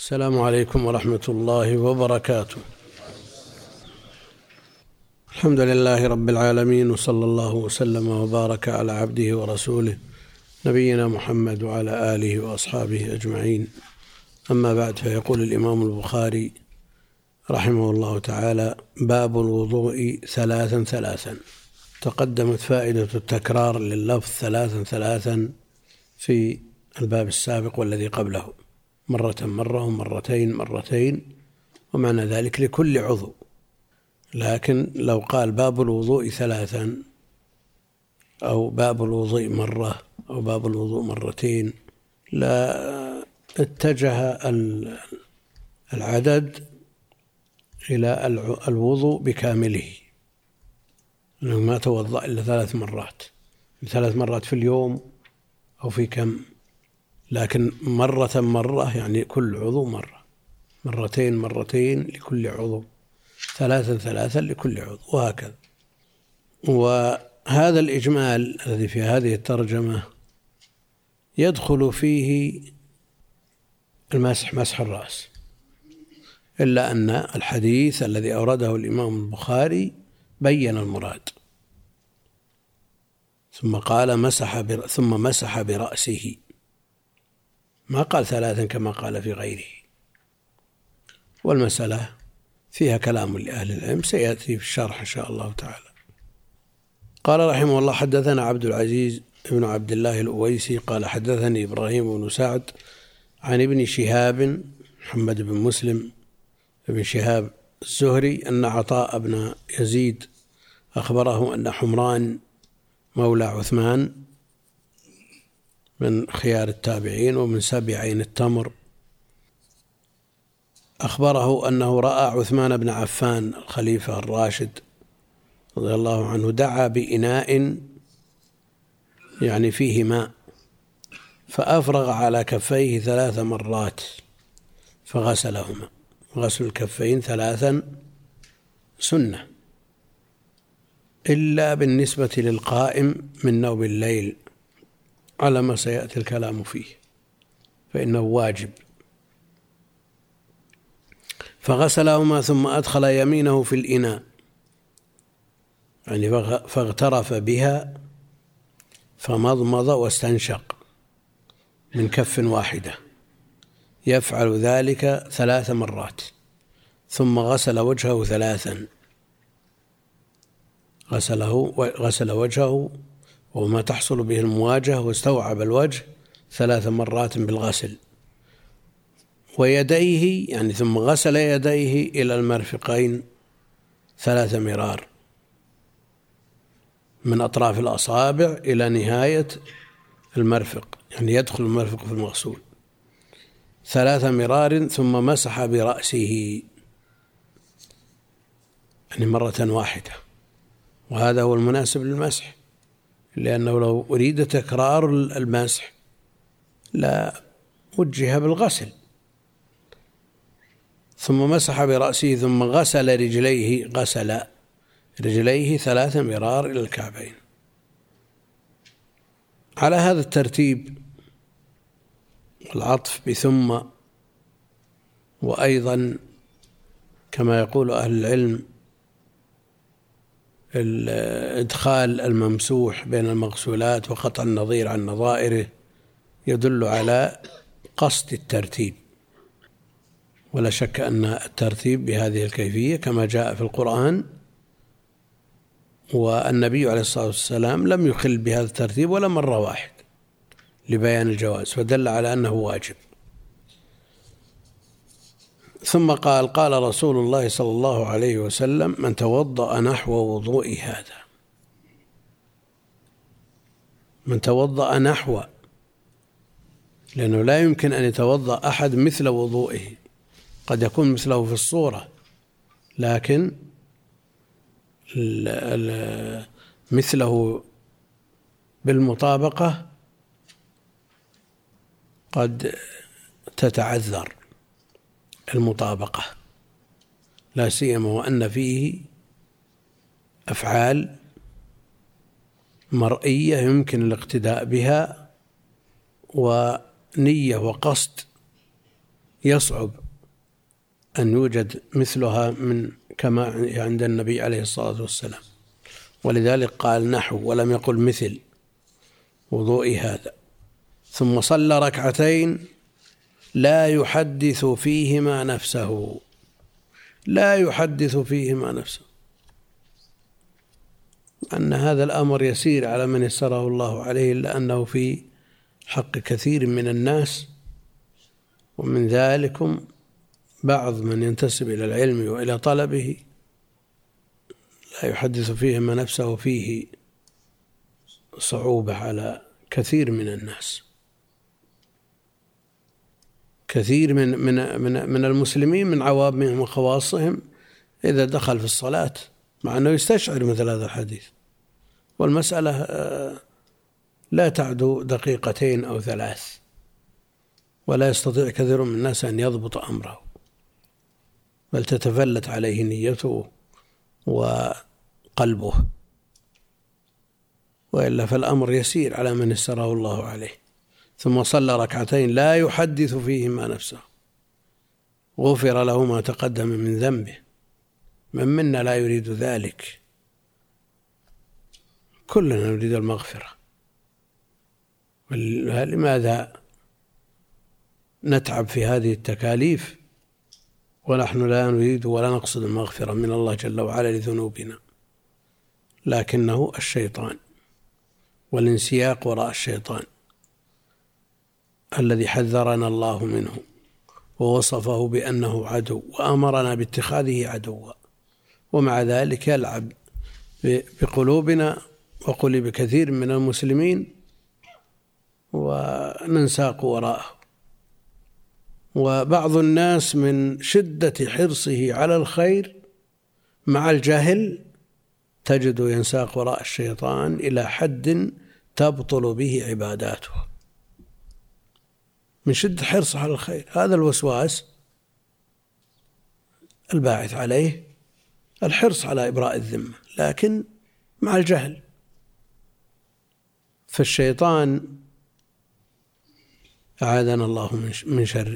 السلام عليكم ورحمة الله وبركاته. الحمد لله رب العالمين، وصلى الله وسلم وبارك على عبده ورسوله نبينا محمد وعلى آله وأصحابه أجمعين. أما بعد، فيقول الإمام البخاري رحمه الله تعالى: باب الوضوء ثلاثا ثلاثا. تقدمت فائدة التكرار لللفظ ثلاثا ثلاثا في الباب السابق والذي قبله، مرة مرة ومرتين مرتين، ومعنى ذلك لكل عضو. لكن لو قال باب الوضوء ثلاثا أو باب الوضوء مرة أو باب الوضوء مرتين، لا اتجه العدد إلى الوضوء بكامله، أنه ما توضأ إلا 3 مرات، 3 مرات في اليوم أو في كم، لكن مرة مرة يعني كل عضو مرة، مرتين مرتين لكل عضو، ثلاثا ثلاثا لكل عضو، وهكذا. وهذا الإجمال الذي في هذه الترجمة يدخل فيه المسح، مسح الرأس، إلا أن الحديث الذي أورده الإمام البخاري بين المراد، ثم قال ثم مسح برأسه، ما قال ثلاثا كما قال في غيره. والمسألة فيها كلام لأهل العلم سيأتي في الشرح إن شاء الله تعالى. قال رحمه الله: حدثنا عبد العزيز بن عبد الله الأويسي قال حدثني إبراهيم بن سعد عن ابن شهاب محمد بن مسلم بن شهاب الزهري أن عطاء بن يزيد أخبره أن حمران مولى عثمان من خيار التابعين ومن سبعين التمر أخبره أنه رأى عثمان بن عفان الخليفة الراشد رضي الله عنه دعا بإناء يعني فيه ماء، فأفرغ على كفيه 3 مرات فغسلهما. غسل الكفين 3 سنة، إلا بالنسبة للقائم من نوم الليل على ما سيأتي الكلام فيه، فإنه واجب. فغسلهما ثم أدخل يمينه في الإناء، يعني فاغترف بها فمضمض واستنشق من كف واحدة، يفعل ذلك 3 مرات، ثم غسل وجهه 3، غسل وجهه وما تحصل به المواجهة، واستوعب الوجه 3 مرات بالغسل، ويديه يعني ثم غسل يديه إلى المرفقين 3 مرار، من أطراف الأصابع إلى نهاية المرفق، يعني يدخل المرفق في المغسول 3 مرار، ثم مسح برأسه يعني مرة واحدة. وهذا هو المناسب للمسح، لأنه لو أريد تكرار المسح لا وجه بالغسل. ثم مسح برأسه ثم غسل رجليه 3 مرار إلى الكعبين. على هذا الترتيب العطف بثم، وأيضا كما يقول أهل العلم إدخال الممسوح بين المغسولات وقطع النظير عن نظائره، يدل على قصد الترتيب. ولا شك أن الترتيب بهذه الكيفية كما جاء في القرآن، والنبي عليه الصلاة والسلام لم يخل بهذا الترتيب ولا مرة واحد لبيان الجواز، فدل على أنه واجب. ثم قال رسول الله صلى الله عليه وسلم: من توضأ نحو وضوء هذا. من توضأ نحو، لأنه لا يمكن أن يتوضأ أحد مثل وضوئه، قد يكون مثله في الصورة، لكن مثله بالمطابقة قد تتعذر المطابقة، لا سيما وأن فيه أفعال مرئية يمكن الاقتداء بها، ونية وقصد يصعب أن يوجد مثلها من كما عند النبي عليه الصلاة والسلام، ولذلك قال نحو ولم يقل مثل وضوئي هذا. ثم صلى ركعتين لا يحدث فيهما نفسه، لا يحدث فيهما نفسه، أن هذا الأمر يسير على من يسره الله عليه، إلا أنه في حق كثير من الناس، ومن ذلكم بعض من ينتسب إلى العلم وإلى طلبه لا يحدث فيهما نفسه، فيه صعوبة على كثير من الناس. كثير من المسلمين من عوامهم وخواصهم إذا دخل في الصلاة مع أنه يستشعر مثل هذا الحديث، والمسألة لا تعدو دقيقتين أو ثلاث، ولا يستطيع كثير من الناس أن يضبط أمره، بل تتفلت عليه نيته وقلبه، وإلا فالأمر يسير على من يسره الله عليه. ثم صلى ركعتين لا يحدث فيهما نفسه غفر له ما تقدم من ذنبه. من منا لا يريد ذلك؟ كلنا نريد المغفرة، لماذا نتعب في هذه التكاليف ونحن لا نريد ولا نقصد المغفرة من الله جل وعلا لذنوبنا؟ لكنه الشيطان والانسياق وراء الشيطان الذي حذرنا الله منه ووصفه بأنه عدو وأمرنا باتخاذه عدوا، ومع ذلك يلعب بقلوبنا وقلوب كثير من المسلمين وننساق وراءه. وبعض الناس من شدة حرصه على الخير مع الجهل تجد ينساق وراء الشيطان إلى حد تبطل به عباداته من شدة حرصه على الخير. هذا الوسواس الباعث عليه الحرص على إبراء الذمة، لكن مع الجهل. فالشيطان أعاذنا الله من شره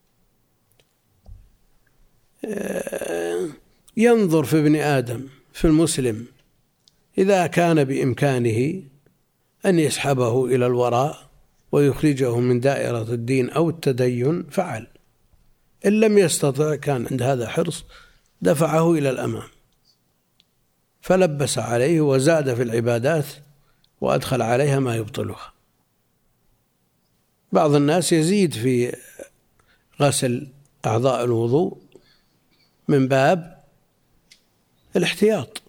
ينظر في ابن آدم، في المسلم، إذا كان بإمكانه أن يسحبه إلى الوراء ويخرجه من دائرة الدين أو التدين فعل، إن لم يستطع كان عند هذا حرص دفعه إلى الأمام، فلبس عليه وزاد في العبادات وأدخل عليها ما يبطلها. بعض الناس يزيد في غسل أعضاء الوضوء من باب الاحتياط.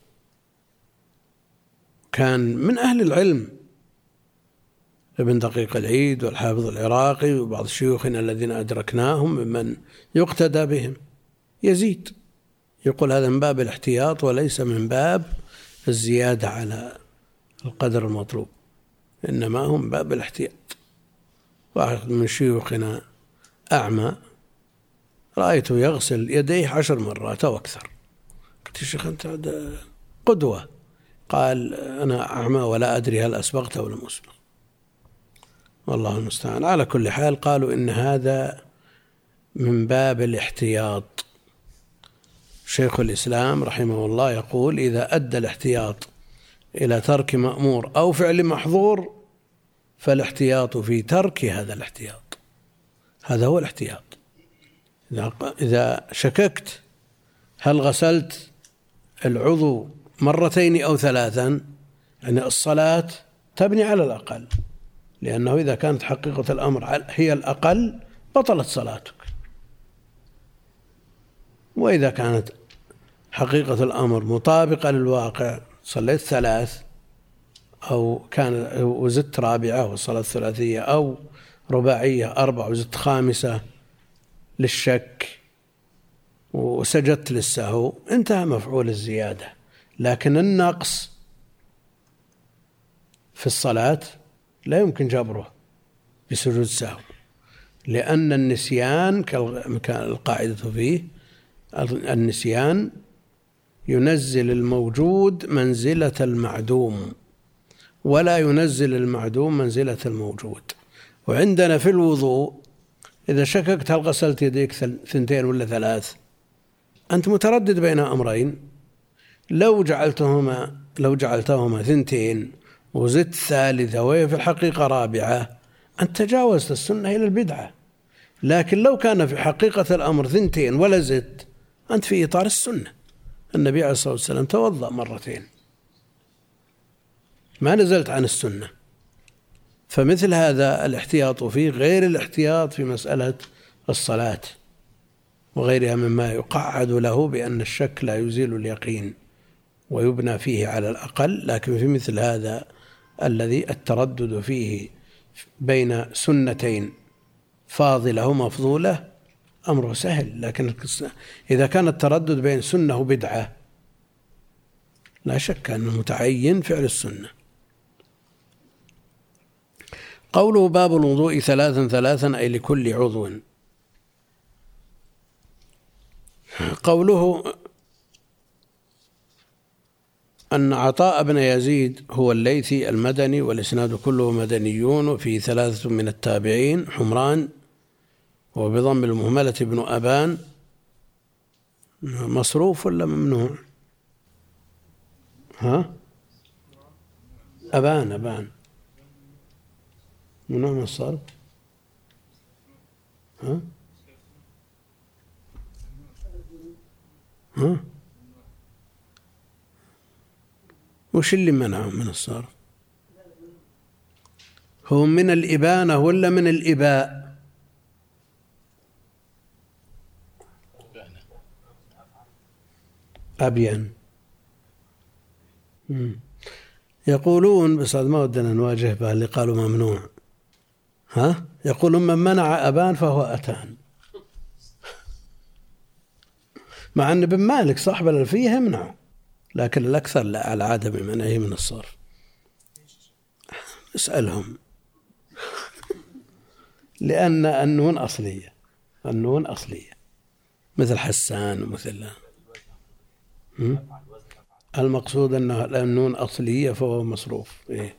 كان من أهل العلم ابن دقيق العيد والحافظ العراقي وبعض شيوخنا الذين أدركناهم ممن يقتدى بهم يزيد، يقول هذا من باب الاحتياط وليس من باب الزيادة على القدر المطلوب، إنما هم من باب الاحتياط. واحد من شيوخنا أعمى رأيته يغسل يديه 10 مرات أو أكثر، قلت يا شيخ أنت قدوة. قال أنا أعمى ولا أدري هل أسبغت أو لم أسبغ، والله المستعان. على كل حال قالوا إن هذا من باب الاحتياط. شيخ الإسلام رحمه الله يقول إذا أدى الاحتياط إلى ترك مأمور أو فعل محظور فالاحتياط في ترك هذا الاحتياط، هذا هو الاحتياط. إذا شككت هل غسلت العضو 2 أو 3، يعني الصلاة تبني على الأقل، لأنه إذا كانت حقيقة الأمر هي الأقل بطلت صلاتك، وإذا كانت حقيقة الأمر مطابقة للواقع صليت 3 أو كان وزدت 4 والصلاة 3 أو رباعية 4 وزدت 5 للشك وسجدت للسهو، انتهى مفعول الزيادة. لكن النقص في الصلاة لا يمكن جبره بسجود السهو، لأن النسيان كالقاعدة فيه النسيان ينزل الموجود منزلة المعدوم ولا ينزل المعدوم منزلة الموجود. وعندنا في الوضوء إذا شككت هل غسلت يديك 2 ولا 3، أنت متردد بين أمرين. لو جعلتهما 2 وزدت 3 وهي في الحقيقة 4، أنت تجاوزت السنة إلى البدعة. لكن لو كان في حقيقة الأمر 2 ولا زدت، أنت في إطار السنة. النبي عليه الصلاة والسلام توضأ 2 ما نزلت عن السنة. فمثل هذا الاحتياط فيه غير الاحتياط في مسألة الصلاة وغيرها مما يقعد له بأن الشك لا يزيل اليقين ويبنى فيه على الأقل. لكن في مثل هذا الذي التردد فيه بين سنتين فاضلة ومفضولة أمره سهل. لكن إذا كان التردد بين سنة وبدعة لا شك أنه متعين فعل السنة. قوله باب الوضوء 3 أي لكل عضو. قوله أن عطاء بن يزيد هو الليثي المدني والإسناد كله مدنيون، وفيه 3 من التابعين حمران وبضم المهملة بن أبان. مصروف ولا ممنوع؟ أبان ممنوع من الصرف. وش اللي منعهم من الصرف؟ هو من الإبانة ولا من الإباء؟ أبين. يقولون، بس هذا ما ودنا نواجه به اللي قالوا ممنوع. يقولون من منع أبان فهو أتان، مع أن ابن مالك صاحب الألفية يمنع، لكن الأكثر لا على عدم منعه من الصرف. اسألهم. لأن النون أصلية مثل حسان ومثل المقصود أنه النون أصلية فهو مصروف.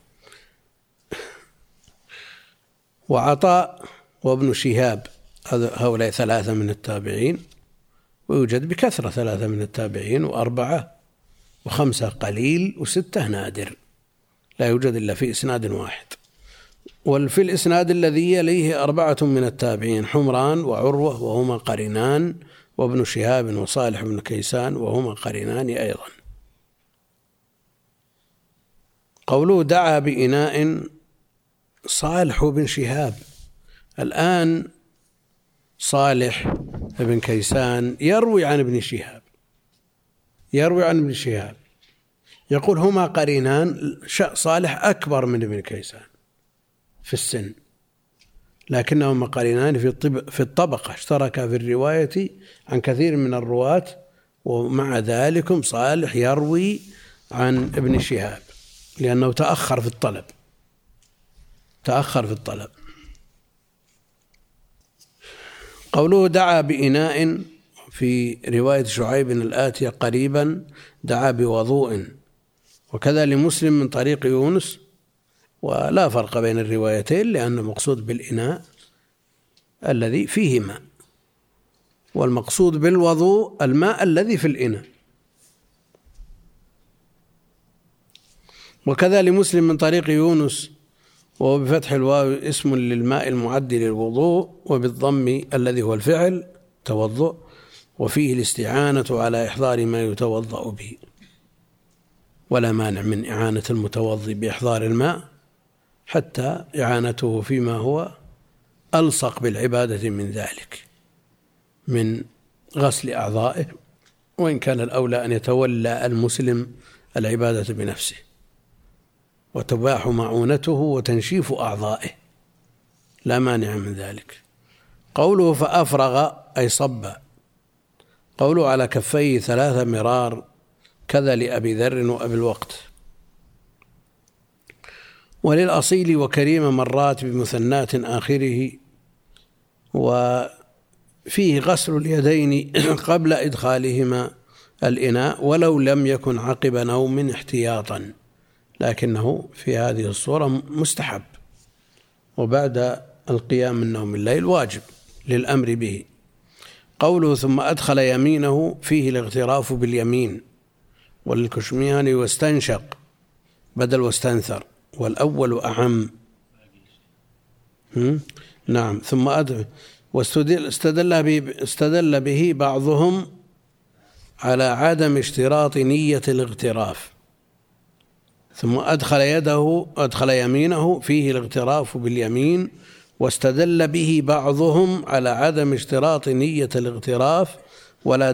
وعطاء وابن شهاب هؤلاء 3 من التابعين، ويوجد بكثرة 3 من التابعين و4 و5 قليل و6 نادر، لا يوجد إلا في إسناد واحد. وفي الإسناد الذي يليه 4 من التابعين حمران وعروة وهما قرينان، وابن شهاب وصالح بن كيسان وهما قرينان أيضا. قوله دعا بإناء، صالح بن شهاب. الآن صالح بن كيسان يروي عن ابن شهاب، يقول هما قرينان. صالح أكبر من ابن كيسان في السن، لكنهما قرينان في الطبقة، اشتركا في الرواية عن كثير من الرواة، ومع ذلك صالح يروي عن ابن شهاب لأنه تأخر في الطلب. قوله دعا بإناء في رواية شعيب الآتية قريبا دعا بوضوء، وكذا لمسلم من طريق يونس. ولا فرق بين الروايتين، لأن المقصود بالإناء الذي فيه ماء، والمقصود بالوضوء الماء الذي في الإناء. وكذا لمسلم من طريق يونس، وهو بفتح الواو اسم للماء المعد للوضوء، وبالضم الذي هو الفعل توضؤ، وفيه الاستعانة على إحضار ما يتوضأ به، ولا مانع من إعانة المتوضي بإحضار الماء حتى إعانته فيما هو ألصق بالعبادة من ذلك، من غسل أعضائه، وإن كان الأولى أن يتولى المسلم العبادة بنفسه، وتباح معونته وتنشيف أعضائه، لا مانع من ذلك. قوله فأفرغ أي صب. قوله على كفيه 3 مرار، كذا لأبي ذر وأبي الوقت. وللأصيل وكريم مرات بمثنات آخره. وفيه غسل اليدين قبل إدخالهما الإناء ولو لم يكن عقب نوم احتياطا، لكنه في هذه الصورة مستحب، وبعد القيام من نوم الليل واجب. للأمر به. قوله ثم أدخل يمينه فيه الاغتراف باليمين، والكشميهاني واستنشق بدل واستنثر، والأول أعم. نعم. ثم استدل به بعضهم على عدم اشتراط نية الاغتراف. ثم أدخل يمينه فيه الاغتراف باليمين، واستدل به بعضهم على عدم اشتراط نية الاغتراف ولا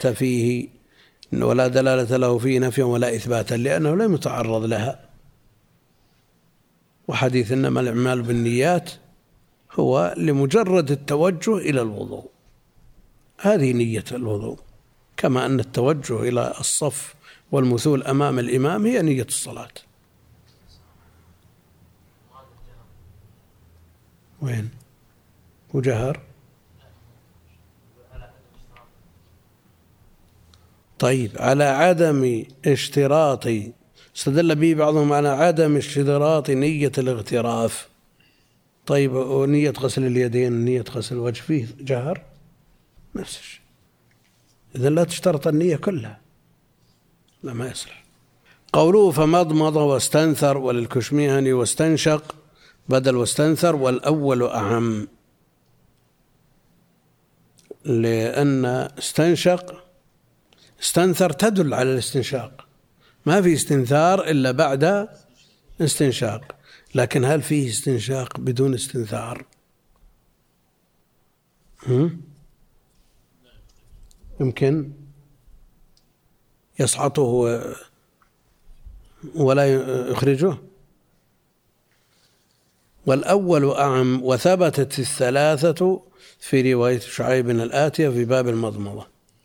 دلالة له فيه نفيا ولا إثباتا، لأنه لم يتعرض لها. وحديث إنما الأعمال بالنيات هو لمجرد التوجه إلى الوضوء، هذه نية الوضوء، كما أن التوجه إلى الصف والمثول أمام الإمام هي نية الصلاة. وين وجهر؟ طيب، على عدم اشتراط، استدل به بعضهم على عدم اشتراط نية الاغتراف. طيب، ونية غسل اليدين، نية غسل الوجه فيه جهر نفس الشيء، إذن لا تشترط النية كلها، لا ما يصلح. قوله فمضمض واستنثر، وللكشميهني واستنشق بدل واستنثر، والأول أعم، لأن استنثر تدل على الاستنشاق، ما في استنثار إلا بعد استنشاق، لكن هل فيه استنشاق بدون استنثار؟ يمكن يصعطه ولا يخرجه. والأول أعم، وثبتت الثلاثة في رواية شعيب الآتية في باب المضمضة،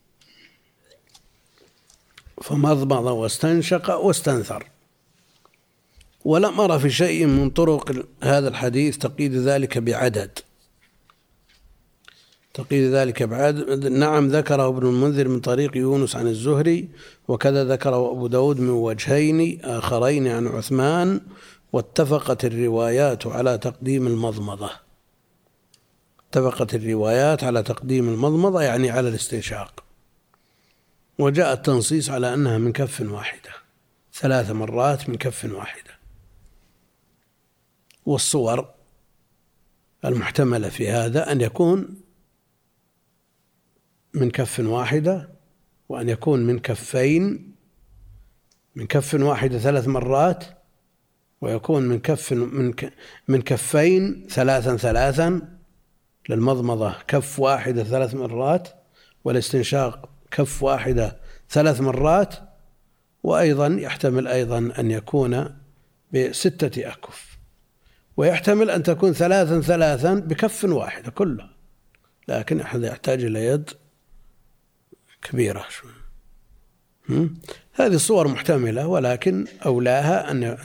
فمضمض واستنشق واستنثر. ولم أرى في شيء من طرق هذا الحديث تقييد ذلك بعدد. نعم، ذكره ابن المنذر من طريق يونس عن الزهري، وكذا ذكره أبو داود من وجهين آخرين عن عثمان، واتفقت الروايات على تقديم المضمضة، يعني على الاستنشاق. وجاء التنصيص على أنها من كف واحدة، 3 مرات من كف واحدة. والصور المحتملة في هذا أن يكون من كف واحدة، وأن يكون من كفين، من كف واحدة 3 مرات، ويكون من كفين 3 للمضمضة كف واحدة 3 مرات، والاستنشاق كف واحدة 3 مرات. وأيضا يحتمل أيضا أن يكون ب6 أكف، ويحتمل أن تكون 3 بكف واحدة كلها، لكن أحد يحتاج إلى يد كبيرة شوي. هذه الصور محتملة، ولكن أولاها أن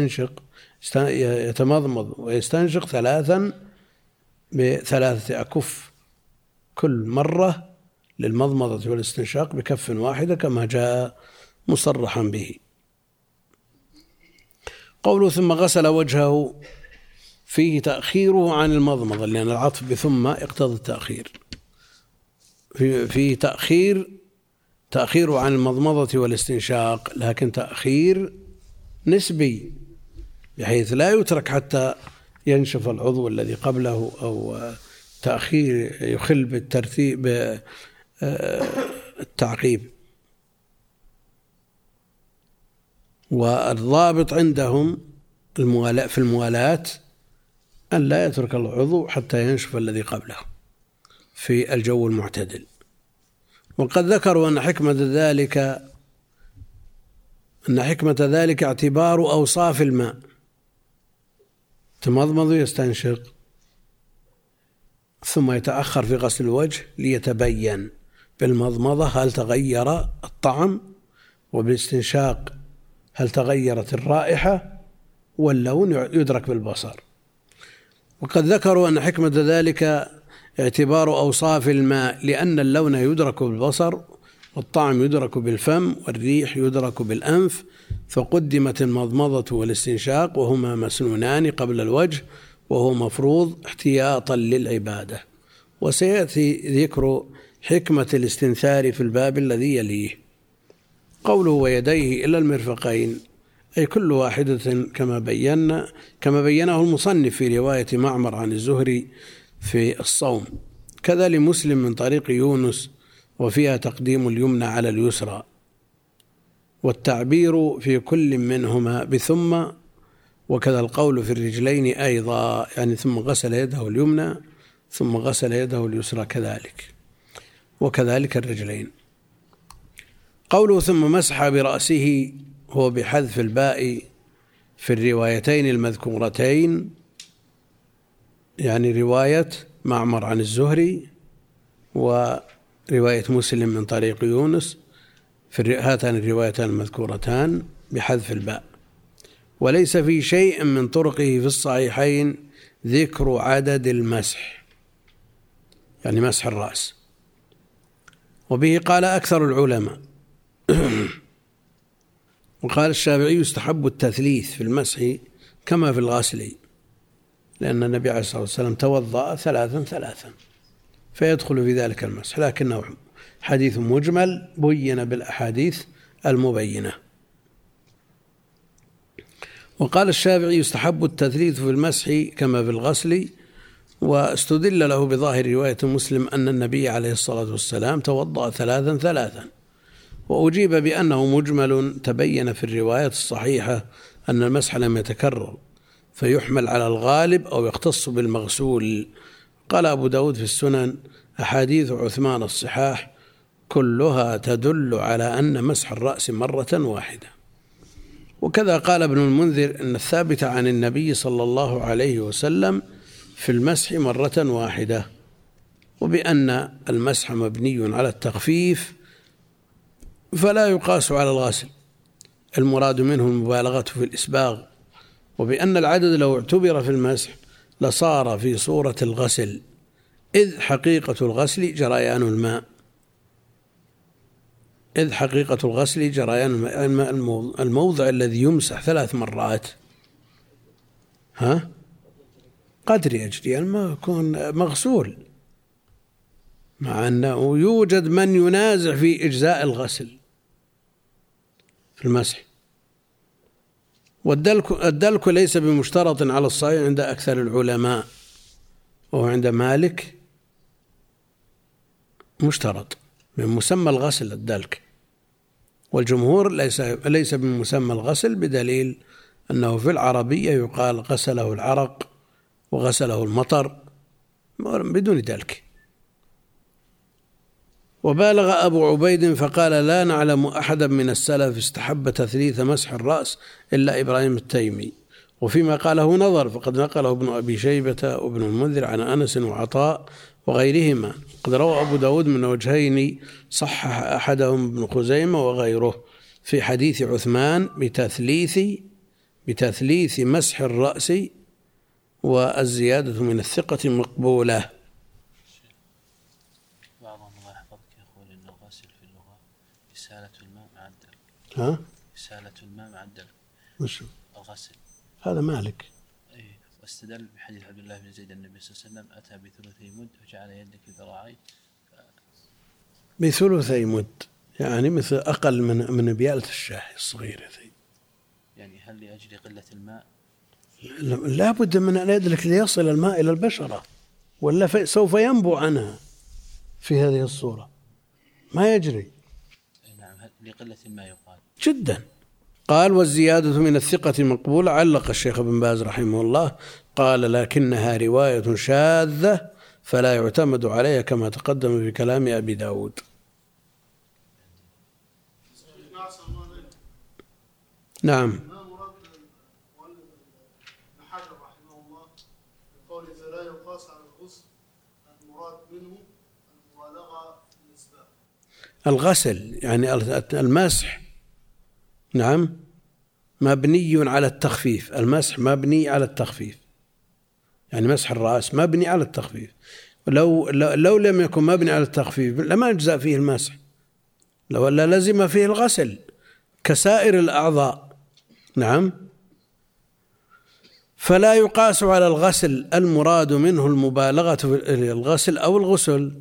يتمضمض ويستنشق 3 ب3 أكف كل مرة للمضمضة والاستنشاق بكف واحدة، كما جاء مصرحا به. قوله ثم غسل وجهه، فيه تأخيره عن المضمضة، لأن العطف بثم يقتضي التأخير. فيه تأخيره عن المضمضة والاستنشاق، لكن تأخير نسبي، بحيث لا يترك حتى ينشف العضو الذي قبله، أو تأخير يخل بالترتيب التعقيب. والضابط عندهم في الموالاة أن لا يترك العضو حتى ينشف الذي قبله في الجو المعتدل. وقد ذكروا أن حكمة ذلك اعتبار أوصاف الماء، تمضمض يستنشق، ثم يتأخر في غسل الوجه ليتبين بالمضمضة هل تغير الطعم، وبالاستنشاق هل تغيرت الرائحة، واللون يدرك بالبصر. وقد ذكروا أن حكمة ذلك اعتبار أوصاف الماء، لأن اللون يدرك بالبصر، والطعم يدرك بالفم، والريح يدرك بالأنف، فقدمت المضمضة والاستنشاق وهما مسنونان قبل الوجه، وهو مفروض احتياطا للعبادة. وسيأتي ذكر حكمة الاستنثار في الباب الذي يليه. قوله ويديه إلى المرفقين، أي كل واحدة كما بينه المصنف في رواية معمر عن الزهري في الصوم، كذا لمسلم من طريق يونس، وفيها تقديم اليمنى على اليسرى، والتعبير في كل منهما بثم، وكذا القول في الرجلين أيضا، يعني ثم غسل يده اليمنى ثم غسل يده اليسرى كذلك، وكذلك الرجلين. قوله ثم مسح برأسه هو بحذف الباء في الروايتين المذكورتين، يعني رواية معمر عن الزهري ورواية مسلم من طريق يونس، في هاتان الروايتان المذكورتان بحذف الباء. وليس في شيء من طرقه في الصحيحين ذكر عدد المسح، يعني مسح الرأس، وبه قال أكثر العلماء. وقال الشافعي يستحب التثليث في المسح كما في الغسل، لأن النبي عليه الصلاة والسلام توضأ ثلاثا فيدخل في ذلك المسح، لكنه حديث مجمل بين بالأحاديث المبينة. وقال الشافعي يستحب التثليث في المسح كما في الغسل، واستدل له بظاهر رواية مسلم أن النبي عليه الصلاة والسلام توضأ ثلاثا، وأجيب بأنه مجمل تبين في الرواية الصحيحة أن المسح لم يتكرر، فيحمل على الغالب أو يختص بالمغسول. قال أبو داود في السنن أحاديث عثمان الصحاح كلها تدل على أن مسح الرأس مرة واحدة. وكذا قال ابن المنذر أن الثابت عن النبي صلى الله عليه وسلم في المسح مرة واحدة، وبأن المسح مبني على التخفيف فلا يقاس على الغسل، المراد منه المبالغة في الإسباغ، وبأن العدد لو اعتبر في المسح لصار في صورة الغسل، إذ حقيقة الغسل جريان الماء، الموضع الذي يمسح 3 مرات قدر يجري الماء يكون مغسول، مع أنه يوجد من ينازع في إجزاء الغسل في المسح. والدلك ليس بمشترط على الصحيح عند أكثر العلماء، وهو عند مالك مشترط من مسمى الغسل الدلك، والجمهور ليس من مسمى الغسل، بدليل أنه في العربية يقال غسله العرق وغسله المطر بدون دلك. وبالغ أبو عبيد فقال لا نعلم أحدا من السلف استحب تثليث مسح الرأس إلا إبراهيم التيمي، وفيما قاله نظر، فقد نقله ابن أبي شيبة وابن المنذر عن أنس وعطاء وغيرهما. قد روى أبو داود من وجهين صحح أحدهم ابن خزيمة وغيره في حديث عثمان بتثليث مسح الرأس، والزيادة من الثقة مقبولة. بعضهم الله يحفظك يقول إن الغسل في اللغة إسالة الماء مع الدلك. إسالة الماء مع الدلك. وش الغسل؟ هذا مالك. واستدل بحديث عبد الله بن زيد النبي صلى الله عليه وسلم أتى بثلثي مد وجعل يدك الذراعين. بثلثي مد يعني مثل أقل من بيالة الشاي الصغيرة. يعني هل لأجل قلة الماء؟ لا بد من أن يدلك ليصل الماء إلى البشرة، ولا سوف ينبو عنها في هذه الصورة، ما يجري. نعم، لقلة الماء يقال جدا. قال والزيادة من الثقة مقبولة. علق الشيخ ابن باز رحمه الله قال لكنها رواية شاذة فلا يعتمد عليها كما تقدم في كلام أبي داود. نعم. الغسل يعني المسح، نعم، مبني على التخفيف. المسح مبني على التخفيف، يعني مسح الرأس مبني على التخفيف. لو لم يكن مبني على التخفيف لما يجزأ فيه المسح، لو لا لزم فيه الغسل كسائر الأعضاء. نعم. فلا يقاس على الغسل المراد منه المبالغة في الغسل أو الغسل.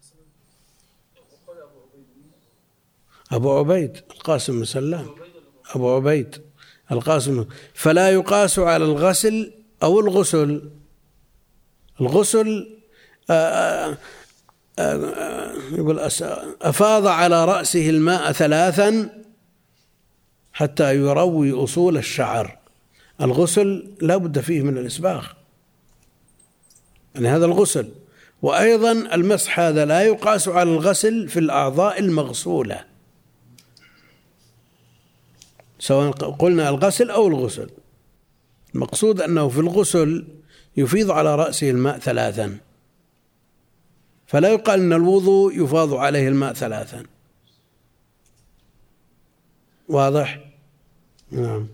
أبو عبيد القاسم بن سلام، أبو عبيد القاسم. فلا يقاس على الغسل أو الغسل. الغسل يقول أفاض على رأسه الماء 3 حتى يروي أصول الشعر. الغسل لا بد فيه من الإسباغ، يعني هذا الغسل. وأيضا المسح هذا لا يقاس على الغسل في الأعضاء المغسولة، سواء قلنا الغسل أو الغسل. المقصود أنه في الغسل يفيض على رأسه الماء 3، فلا يقال أن الوضوء يفاض عليه الماء 3. واضح؟ نعم.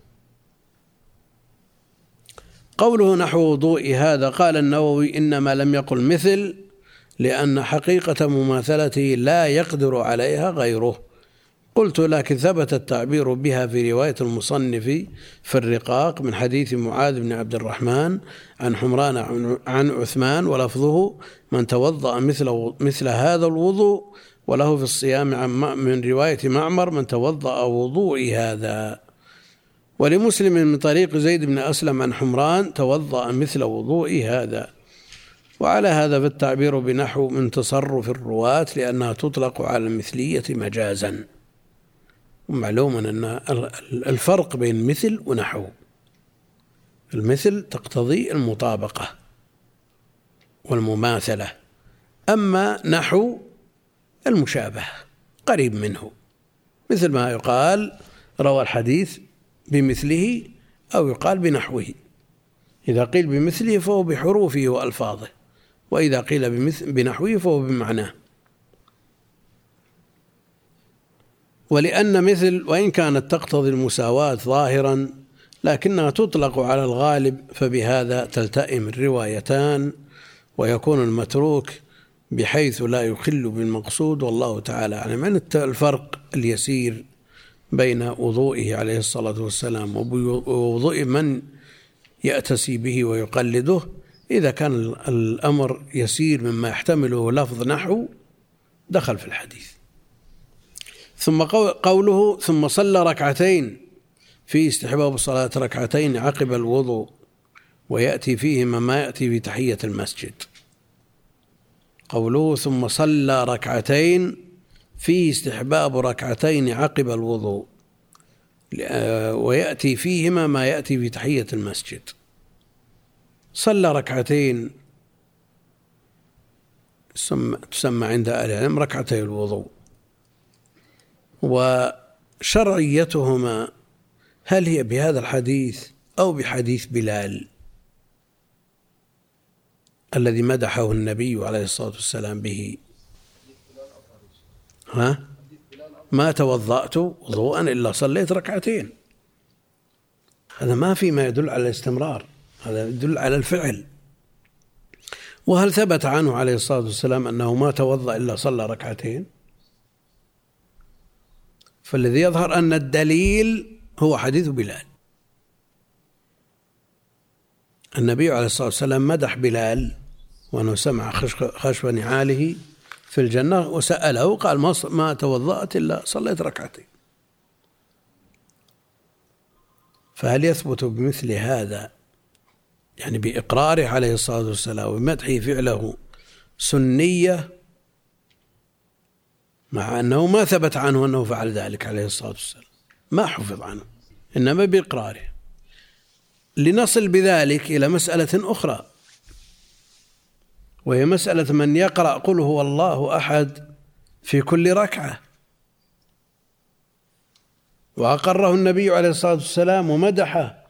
قوله نحو وضوء هذا، قال النووي إنما لم يقل مثل لأن حقيقة مماثلته لا يقدر عليها غيره. قلت لكن ثبت التعبير بها في رواية المصنف في الرقاق من حديث معاذ بن عبد الرحمن عن حمران عن عثمان، ولفظه من توضأ مثل هذا الوضوء، وله في الصيام من رواية معمر من توضأ وضوء هذا. ولمسلم من طريق زيد بن أسلم عن حمران توضأ مثل وضوء هذا. وعلى هذا فالتعبير بنحو من تصرف الرواة، لأنها تطلق على المثلية مجازا. ومعلوم أن الفرق بين مثل ونحو، المثل تقتضي المطابقة والمماثلة، أما نحو المشابهة قريب منه، مثل ما يقال روى الحديث بمثله أو يقال بنحوه. إذا قيل بمثله فهو بحروفه وألفاظه، وإذا قيل بنحوه فهو بمعناه. ولأن مثل وإن كانت تقتضي المساواة ظاهرا لكنها تطلق على الغالب، فبهذا تلتئم الروايتان ويكون المتروك بحيث لا يخل بالمقصود، والله تعالى أعلم. عن الفرق اليسير بين وضوئه عليه الصلاة والسلام ووضوء من يأتسي به ويقلده، إذا كان الأمر يسير مما يحتمله لفظ نحو دخل في الحديث. ثم قوله ثم صلى ركعتين، في استحباب الصلاة ركعتين عقب الوضوء ويأتي فيهما ما يأتي في تحية المسجد. قوله ثم صلى ركعتين فيه استحباب ركعتين عقب الوضوء ويأتي فيهما ما يأتي في تحية المسجد. صلى ركعتين تسمى عند أهل العلم ركعتي الوضوء. وشرعيتهما هل هي بهذا الحديث أو بحديث بلال الذي مدحه النبي عليه الصلاة والسلام به؟ ما توضأت وضوءا إلا صليت ركعتين. هذا ما في ما يدل على الاستمرار، هذا يدل على الفعل. وهل ثبت عنه عليه الصلاة والسلام أنه ما توضأ إلا صلى ركعتين؟ فالذي يظهر أن الدليل هو حديث بلال. النبي عليه الصلاة والسلام مدح بلال وأنه سمع خشب نعاله في الجنة وسأله قال ما توضأت إلا صليت ركعتين. فهل يثبت بمثل هذا، يعني بإقراره عليه الصلاة والسلام ومدحه فعله، سنية مع أنه ما ثبت عنه أنه فعل ذلك عليه الصلاة والسلام، ما حفظ عنه، إنما بإقراره؟ لنصل بذلك إلى مسألة أخرى، وهي مسألة من يقرأ قل هو الله أحد في كل ركعة، وأقره النبي عليه الصلاة والسلام ومدحه.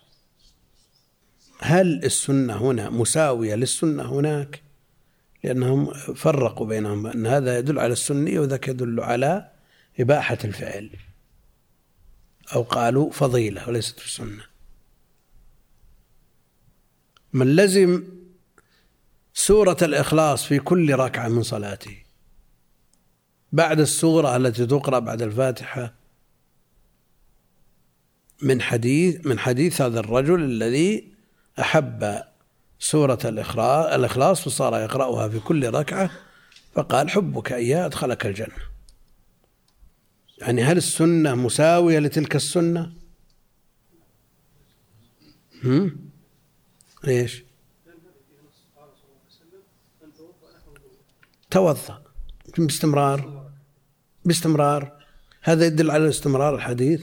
هل السنة هنا مساوية للسنة هناك؟ لأنهم فرقوا بينهم، أن هذا يدل على السنية وذاك يدل على إباحة الفعل، أو قالوا فضيلة وليست في السنة. من لزم سورة الإخلاص في كل ركعة من صلاته بعد السورة التي تقرأ بعد الفاتحة من حديث هذا الرجل الذي أحب سورة الإخلاص فصار يقرأها في كل ركعة، فقال حبك إياه أدخلك الجنة. يعني هل السنة مساوية لتلك السنة؟ ليش؟ توضأ باستمرار. هذا يدل على استمرار الحديث؟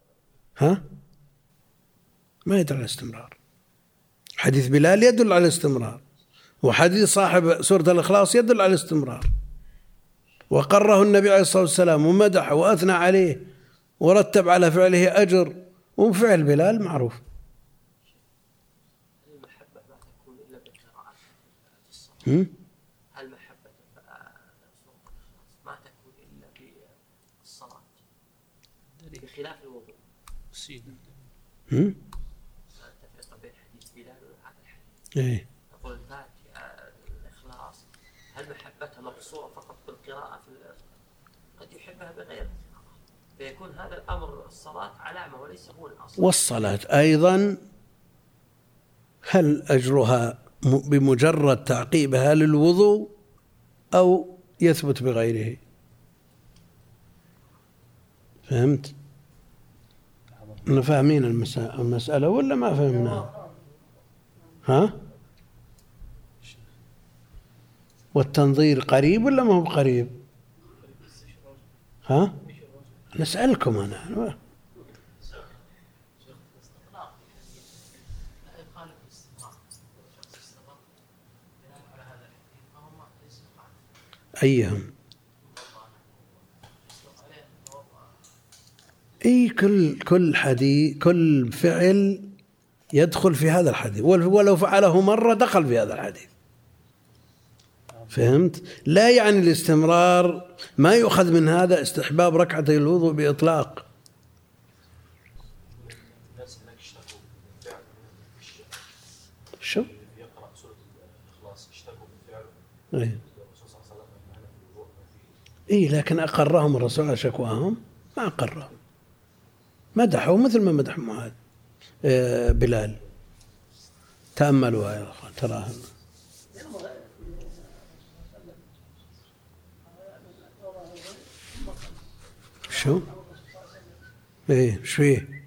ما يدل على الاستمرار. حديث بلال يدل على الاستمرار، وحديث صاحب سورة الإخلاص يدل على الاستمرار، وقره النبي عليه الصلاة والسلام ومدحه وأثنى عليه ورتب على فعله أجر، وفعل بلال معروف. المحبة ما تكون إلا بالقراءة في الصلاة. المحبة ما تكون إلا بالصلاة بخلاف الوضوء. تفرق بين حديث بلال وهذا الحديث. يقول الفاتحة الإخلاص هل محبتها مقصورة فقط بالقراءة قد يحبها بغير، فيكون هذا الأمر الصلاة علامة وليس هو الأصل. والصلاة أيضا هل أجرها بمجرد تعقيبها للوضوء أو يثبت بغيره؟ فهمت؟ أنا فاهمين المسألة ولا ما فهمنا؟ والتنظير قريب ولا ما هو قريب؟ نسألكم أنا. أيهم؟ كل حديث، كل فعل يدخل في هذا الحديث، ولو فعله مرة دخل في هذا الحديث. فهمت؟ لا يعني الاستمرار، ما يؤخذ من هذا استحباب ركعتي الوضوء بإطلاق. شو؟ يقرأ سورة الإخلاص اشتكوا بالفعل. الرسول صلى الله عليه وسلم معنا في الوضوء ما فيه. لكن أقرهم الرسول على شكواهم؟ ما أقرهم، مدحوا مثل ما مدح معاذ بلال. تأملوا يا أخوان تراهم. شو؟ شو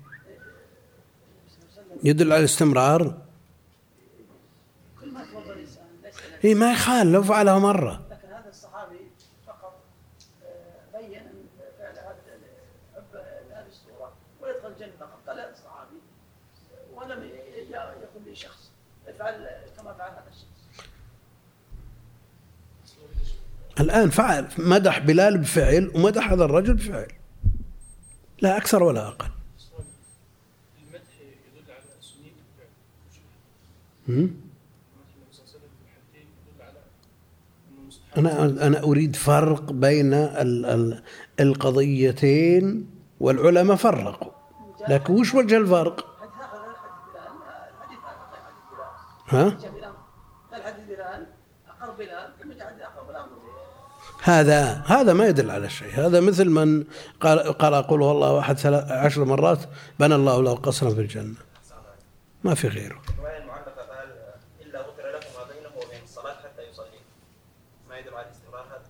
يدل على الاستمرار؟ ما يخال لو فعلها مرة. لكن هذا الصحابي فقط بين أن فعل هذه السورة ويدخل الجنة فقط. قال هذا الصحابي ولم يقل لي شخص افعل كما فعل هذا الشخص. الآن فعل، مدح بلال بفعل ومدح هذا الرجل بفعل، لا أكثر ولا أقل. المدح يدل على سنية الفعل. أنا أريد فرق بين القضيتين، والعلماء فرقوا، لكن وش وجه الفرق؟ هذا ما يدل على شيء. هذا مثل من قال قل هو الله أحد 10 مرات بنى الله له قصرا في الجنة، ما في غيره. إلا غفر لكم ما بينه وبين الصلاة حتى يصلي، ما يدل على الاستمرار هذا؟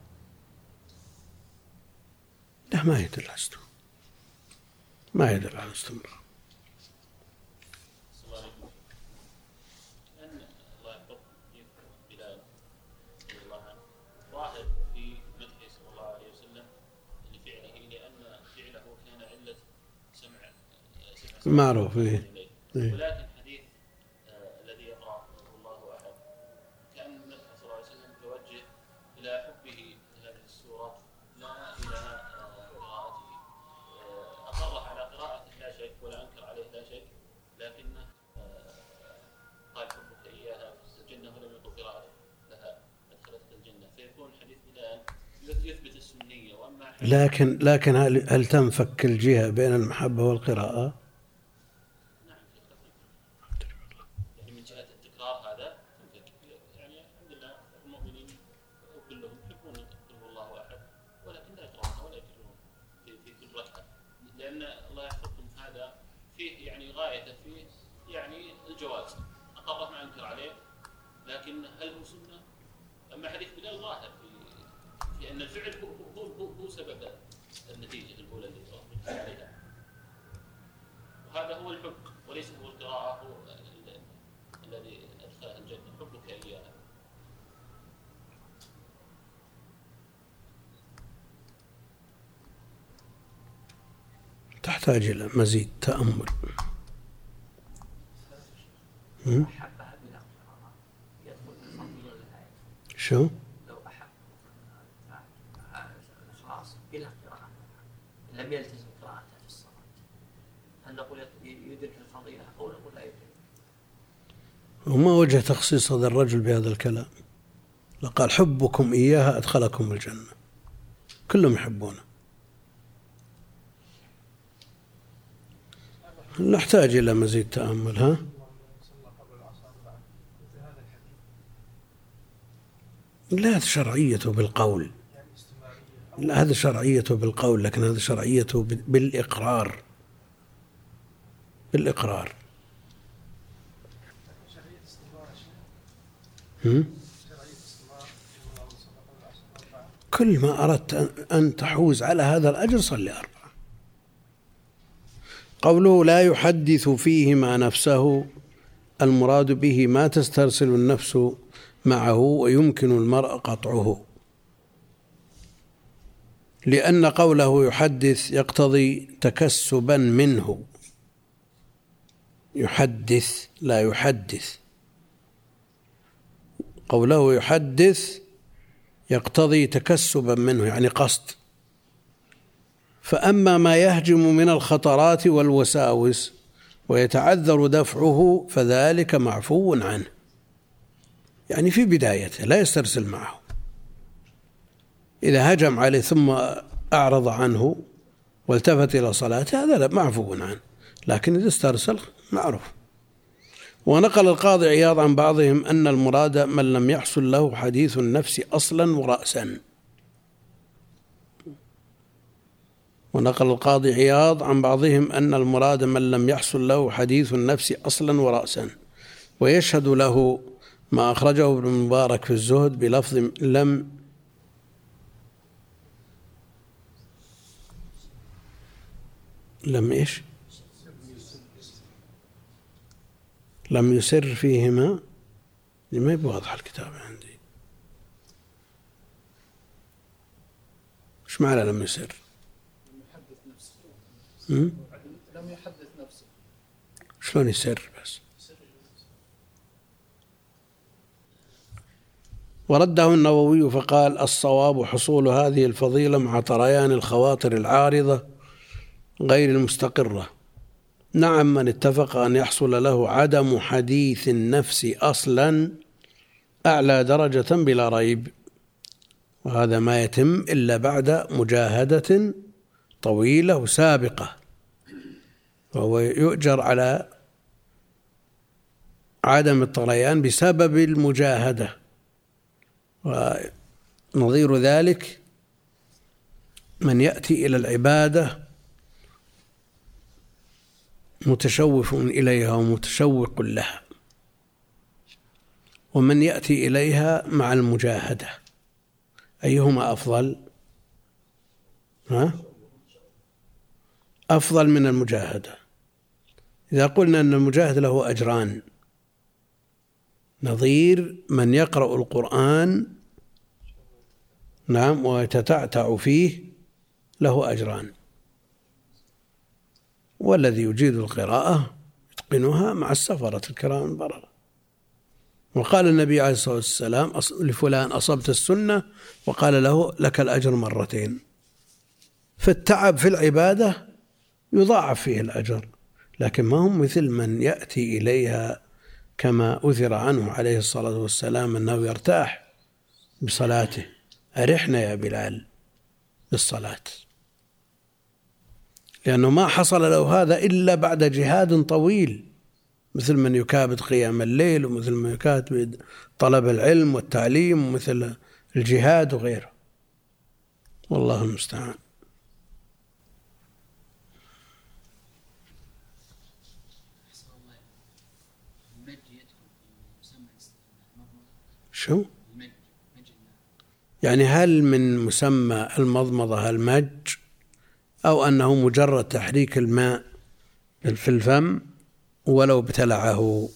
لا ما يدل على الاستمرار، ما يدل على الاستمرار. معروف. ولكن حديث الذي يقرأ الله أحد كأن النبي صلى الله عليه وسلم توجه إلى حبه لهذه السورة لا إلى قراءته. أقر على قراءته لا شك ولا أنكر عليه لا شك، لكنه قال حبك إياها في الجنة ولم يقل قراءته لها أدخلتك الجنة، فيكون حديث بلال يثبت السنية. وأما لكن هل تنفك الجهة بين المحبة والقراءة؟ أن الفعل هو سبب النتيجة الأولى اللي ترى عليها، وهذا هو الحب وليس هو القراءة هو الذي أدخل الجنة، حبك إياها. تحتاج إلى مزيد تأمل. شو؟ لو أحب الإخلاص بلا قراءة لم يلتزم قراءتها في الصلاة، هل نقول يدرك الفضيلة أو نقول لا يدرك؟ وما وجه تخصيص هذا الرجل بهذا الكلام؟ لقال حبكم إياها أدخلكم الجنة، كلهم يحبونه. نحتاج إلى مزيد تأمل. ها؟ لا، هذا شرعيته بالقول، لا هذا شرعيته بالقول، لكن هذا شرعيته بالإقرار. بالإقرار. كل ما أردت أن تحوز على هذا الأجر صلي 4. قوله لا يحدث فيهما نفسه، المراد به ما تسترسل النفس معه ويمكن المرء قطعه، لأن قوله يحدث يقتضي تكسبا منه. يحدث لا يحدث، قوله يحدث يقتضي تكسبا منه يعني قصد. فأما ما يهجم من الخطرات والوساوس ويتعذر دفعه فذلك معفو عنه، يعني في بدايته لا يسترسل معه. إذا هجم عليه ثم أعرض عنه والتفت إلى صلاته هذا لا معفو عنه، لكن إذا استرسل معروف. ونقل القاضي عياض عن بعضهم أن المراد من لم يحصل له حديث النفس أصلا ورأسا. ونقل القاضي عياض عن بعضهم أن المراد من لم يحصل له حديث النفس أصلا ورأسا، ويشهد له ما أخرجه ابن مبارك في الزهد بلفظ لم إيش؟ لم يسر فيهما، ما يبواضح الكتاب عندي. إيش معنى لم يسر؟ لم يحدث نفسه. شلون يسر بس؟ ورده النووي فقال الصواب حصول هذه الفضيلة مع طريان الخواطر العارضة غير المستقرة. نعم، من اتفق أن يحصل له عدم حديث النفس أصلا أعلى درجة بلا ريب، وهذا ما يتم إلا بعد مجاهدة طويلة وسابقة، وهو يؤجر على عدم الطريان بسبب المجاهدة. ونظير ذلك من يأتي إلى العبادة متشوف إليها ومتشوق لها، ومن يأتي إليها مع المجاهدة، أيهما أفضل؟ أفضل من المجاهدة. إذا قلنا أن المجاهد له أجران، نظير من يقرأ القرآن نعم ويتتعتع فيه له أجران، والذي يجيد القراءة يتقنها مع السفرة الكرام البررة. وقال النبي عليه الصلاة والسلام لفلان أصبت السنة، وقال له لك الأجر مرتين. فالتعب في العبادة يضاعف فيه الأجر، لكن ما هم مثل من يأتي إليها كما أثر عنه عليه الصلاة والسلام أنه يرتاح بصلاته. أرحنا يا بلال بالصلاة، لأنه ما حصل له هذا إلا بعد جهاد طويل، مثل من يكابد قيام الليل، ومثل من يكابد طلب العلم والتعليم، ومثل الجهاد وغيره. والله المستعان. شو؟ يعني هل من مسمى المضمضة المج أو أنه مجرد تحريك الماء في الفم ولو ابتلعه؟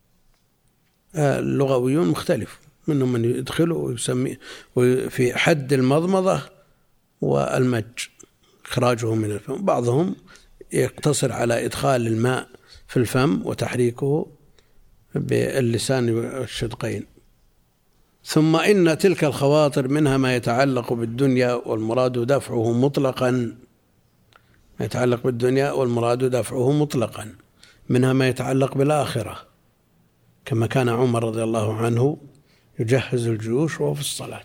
اللغويون مختلف، منهم من يدخله ويسميه في حد المضمضة والمج إخراجه من الفم، بعضهم يقتصر على إدخال الماء في الفم وتحريكه باللسان والشدقين. ثم إن تلك الخواطر منها ما يتعلق بالدنيا والمراد دفعه مطلقا، ما يتعلق بالدنيا والمراد دفعه مطلقا، منها ما يتعلق بالآخرة، كما كان عمر رضي الله عنه يجهز الجيوش وهو في الصلاة،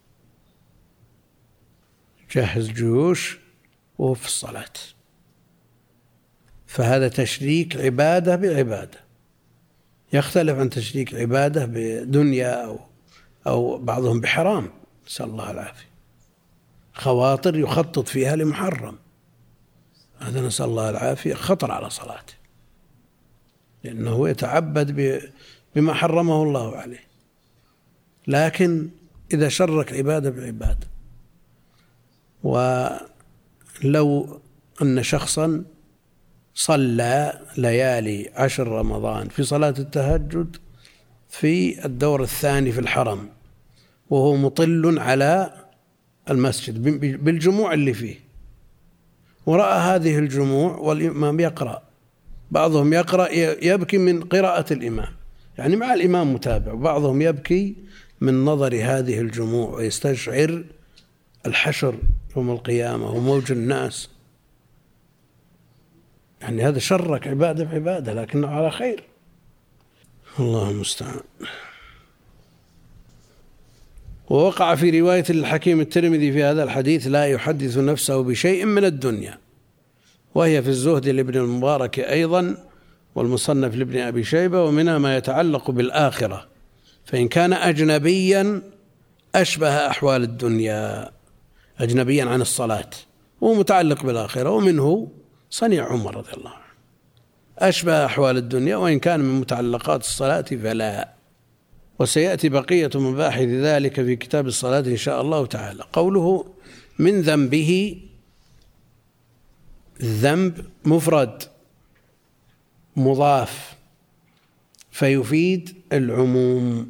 يجهز الجيوش وهو في الصلاة، فهذا تشريك عبادة بعبادة، يختلف عن تشريك عبادة بدنيا أو بعضهم بحرام، نسأل الله العافية. خواطر يخطط فيها لمحرم، هذا نسأل الله العافية خطر على صلاته، لأنه يتعبد بما حرمه الله عليه. لكن إذا شرك عبادة بعبادة، ولو أن شخصا صلى ليالي 10 رمضان في صلاة التهجد في الدور الثاني في الحرم وهو مطل على المسجد بالجموع اللي فيه، ورأى هذه الجموع والإمام يقرأ، بعضهم يقرأ يبكي من قراءة الإمام، يعني مع الإمام متابع، وبعضهم يبكي من نظر هذه الجموع ويستشعر الحشر يوم القيامة وموج الناس، يعني هذا شرك عبادة بعبادة لكنه على خير، الله المستعان. ووقع في رواية الحكيم الترمذي في هذا الحديث: لا يحدث نفسه بشيء من الدنيا، وهي في الزهد لابن المبارك أيضا والمصنف لابن أبي شيبة، ومنها ما يتعلق بالآخرة، فإن كان أجنبيا أشبه أحوال الدنيا، أجنبيا عن الصلاة وهو متعلق بالآخرة، ومنه صنيع عمر رضي الله عنه، أشبه أحوال الدنيا، وإن كان من متعلقات الصلاة فلا. وسيأتي بقية مباحث ذلك في كتاب الصلاة إن شاء الله تعالى. قوله من ذنبه، الذنب مفرد مضاف فيفيد العموم،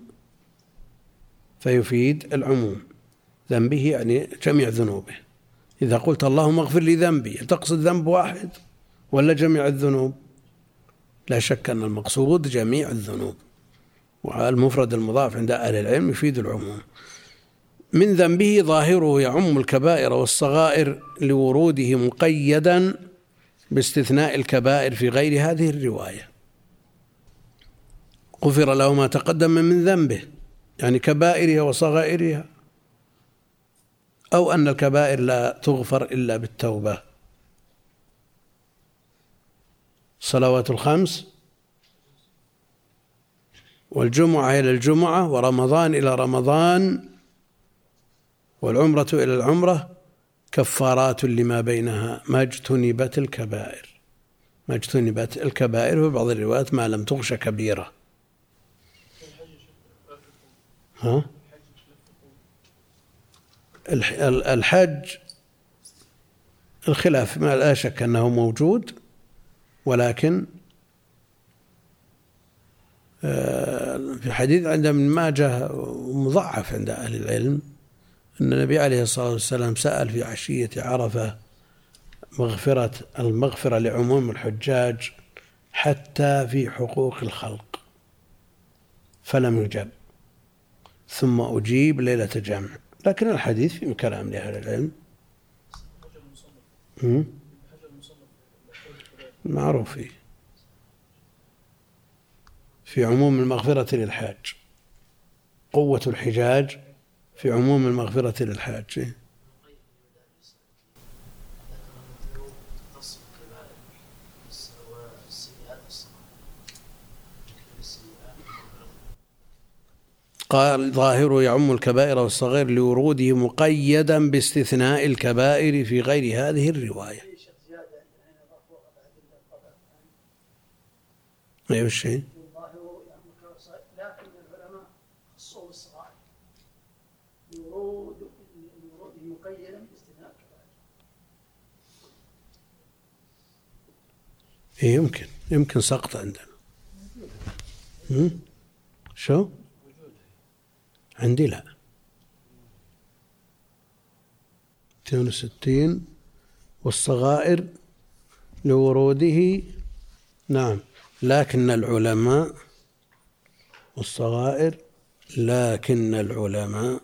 فيفيد العموم، ذنبه يعني جميع ذنوبه. إذا قلت اللهم اغفر لي ذنبي، تقصد ذنب واحد ولا جميع الذنوب؟ لا شك أن المقصود جميع الذنوب، والمفرد المضاف عند أهل العلم يفيد العموم. من ذنبه ظاهره يعم الكبائر والصغائر لوروده مقيدا باستثناء الكبائر في غير هذه الرواية. غفر له ما تقدم من ذنبه، يعني كبائرها وصغائرها، أو أن الكبائر لا تغفر إلا بالتوبة. صلوات الخمس والجمعة إلى الجمعة ورمضان إلى رمضان والعمرة إلى العمرة كفارات لما بينها ما اجتنبت الكبائر، ما اجتنبت الكبائر، في بعض الروايات ما لم تغش كبيرة. الحج الخلاف ما لا شك أنه موجود، ولكن في حديث عند ابن ماجه مضعف عند أهل العلم أن النبي عليه الصلاة والسلام سأل في عشية عرفة المغفرة لعموم الحجاج حتى في حقوق الخلق فلم يجب، ثم أجيب ليلة جمع. لكن الحديث في كلام لأهل العلم معروف في عموم المغفرة للحاج، قوة الحجاج في عموم المغفرة للحاج. قال ظاهره يعم الكبائر والصغائر لوروده مقيدا باستثناء الكبائر في غير هذه الرواية. أيوة الشيء لكن العلماء خصوا بالصغائر لورود بينا باستثناء الكبائر. يمكن سقط عندنا. شو؟ عندي لا. 62 والصغائر لوروده، نعم، لكن العلماء والصغائر، لكن العلماء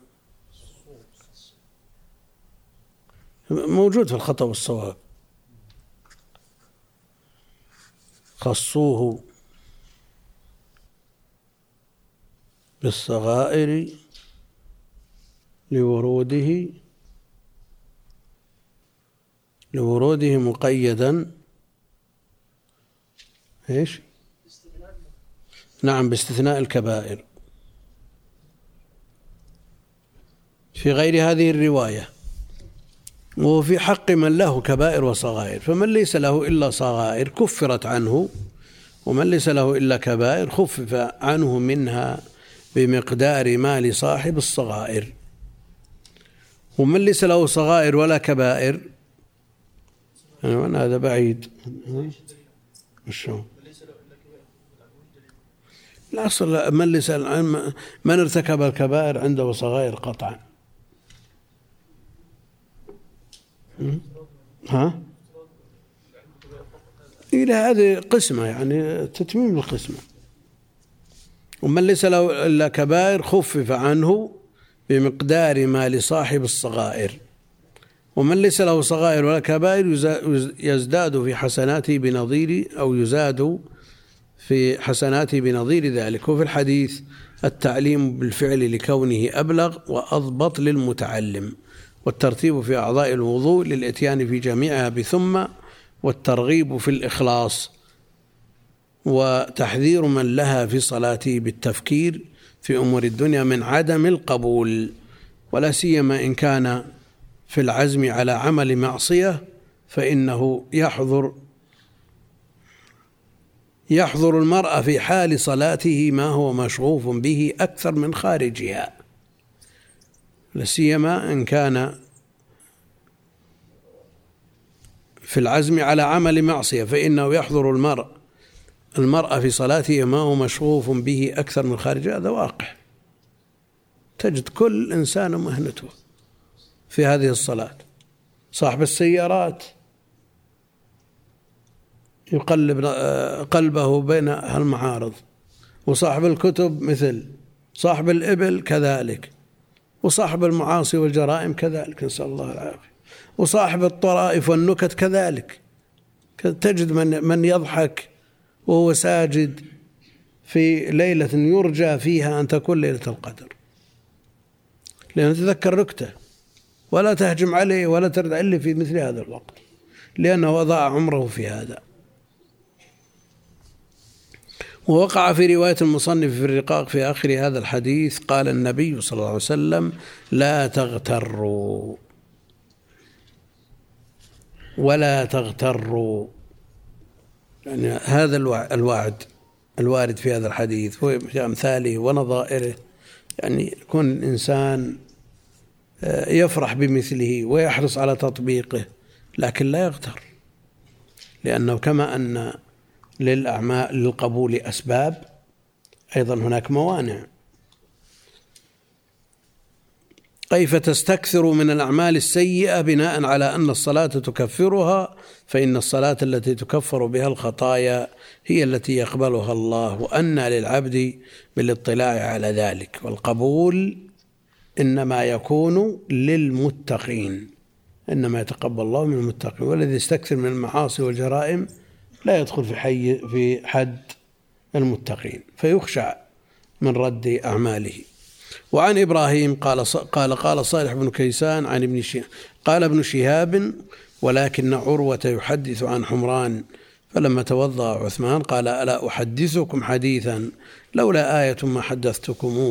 موجود في الخطأ والصواب، خصوه بالصغائر لوروده مقيدا ايش؟ نعم، باستثناء الكبائر في غير هذه الرواية. وفي حق من له كبائر وصغائر، فمن ليس له إلا صغائر كفرت عنه، ومن ليس له إلا كبائر خفف عنه منها بمقدار ما لصاحب الصغائر. ومن ليس له صغائر ولا كبائر، هذا بعيد. شو؟ الأصل من ارتكب الكبائر عنده صغائر قطعا. إلى هذه قسمة، يعني تتميم القسمة. ومن ليس له إلا كبائر خفف عنه بمقدار ما لصاحب الصغائر. ومن ليس له صغائر ولا كبائر يزداد في حسناته بنظير، أو يزاد في حسناته بنظير ذلك. وفي الحديث التعليم بالفعل لكونه أبلغ وأضبط للمتعلم، والترتيب في أعضاء الوضوء للإتيان في جميعها بثم، والترغيب في الإخلاص، وتحذير من لها في صلاته بالتفكير في أمور الدنيا من عدم القبول، ولا سيما إن كان في العزم على عمل معصية، فإنه يحضر المرء في حال صلاته ما هو مشغوف به أكثر من خارجها، لا سيما إن كان في العزم على عمل معصية، فإنه يحضر المرء في صلاته ما هو مشغوف به أكثر من خارجها. هذا واقع، تجد كل إنسان مهنته في هذه الصلاة. صاحب السيارات يقلب قلبه بين المعارض، وصاحب الكتب مثل، صاحب الإبل كذلك، وصاحب المعاصي والجرائم كذلك، نسأل الله العافية، وصاحب الطرائف والنكت كذلك. تجد من يضحك وهو ساجد في ليلة يرجى فيها أن تكون ليلة القدر، لأن تذكر نكته، ولا تهجم عليه ولا تردع إلا في مثل هذا الوقت، لأنه أضاع عمره في هذا. ووقع في رواية المصنف في الرقاق في آخر هذا الحديث قال النبي صلى الله عليه وسلم: لا تغتروا ولا تغتروا. يعني هذا الوارد في هذا الحديث وفي أمثاله ونظائره، يعني يكون الإنسان يفرح بمثله ويحرص على تطبيقه، لكن لا يغتر، لأنه كما أن للأعمال للقبول أسباب، أيضا هناك موانع. كيف تستكثر من الأعمال السيئة بناء على أن الصلاة تكفرها، فإن الصلاة التي تكفر بها الخطايا هي التي يقبلها الله، وأن للعبد بالاطلاع على ذلك. والقبول إنما يكون للمتقين، إنما يتقبل الله من المتقين، والذي يستكثر من المعاصي والجرائم لا يدخل في حد المتقين، فيخشع من رد أعماله. وعن إبراهيم قال صالح بن كيسان عن ابن شهاب قال ابن شهاب: ولكن عروة يحدث عن حمران، فلما توضأ عثمان قال: ألا أحدثكم حديثا لولا آية ما حدثتكموه.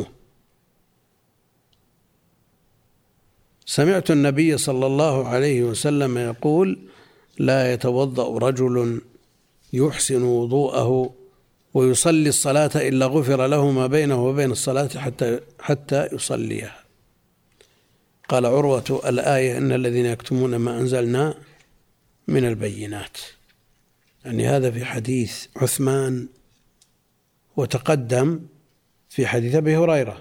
سمعت النبي صلى الله عليه وسلم يقول: لا يتوضأ رجل يحسن وضوءه ويصلي الصلاة إلا غفر له ما بينه وبين الصلاة حتى يصليها. قال عروة: الآية إن الذين يكتمون ما أنزلنا من البينات، يعني هذا في حديث عثمان، وتقدم في حديث أبي هريرة.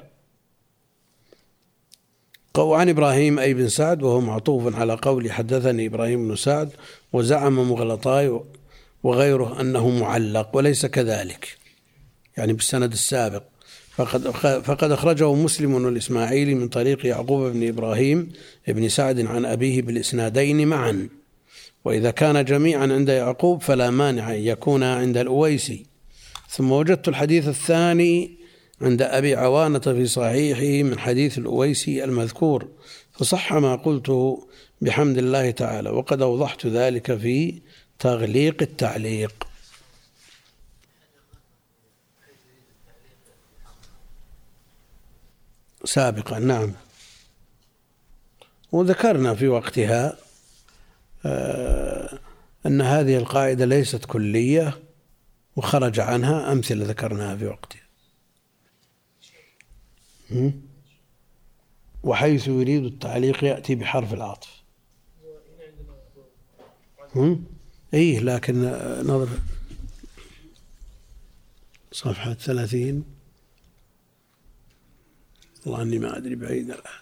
وعن إبراهيم أي بن سعد، وهو معطوف على قول حدثني إبراهيم بن سعد، وزعم مغلطاي وغيره أنه معلق، وليس كذلك، يعني بالسند السابق. فقد أخرجه مسلم والإسماعيلي من طريق يعقوب بن إبراهيم بن سعد عن أبيه بالإسنادين معا، وإذا كان جميعا عند يعقوب فلا مانع أن يكون عند الأويسي. ثم وجدت الحديث الثاني عند أبي عوانة في صحيحه من حديث الأويسي المذكور، فصح ما قلته بحمد الله تعالى، وقد أوضحت ذلك في تغليق التعليق. سابقا نعم، وذكرنا في وقتها أن هذه القاعدة ليست كلية، وخرج عنها أمثلة ذكرناها في وقتها. وحيث يريد التعليق يأتي بحرف العطف. إيه، لكن نظر صفحة 30، والله أني ما أدري بعيد الأحد،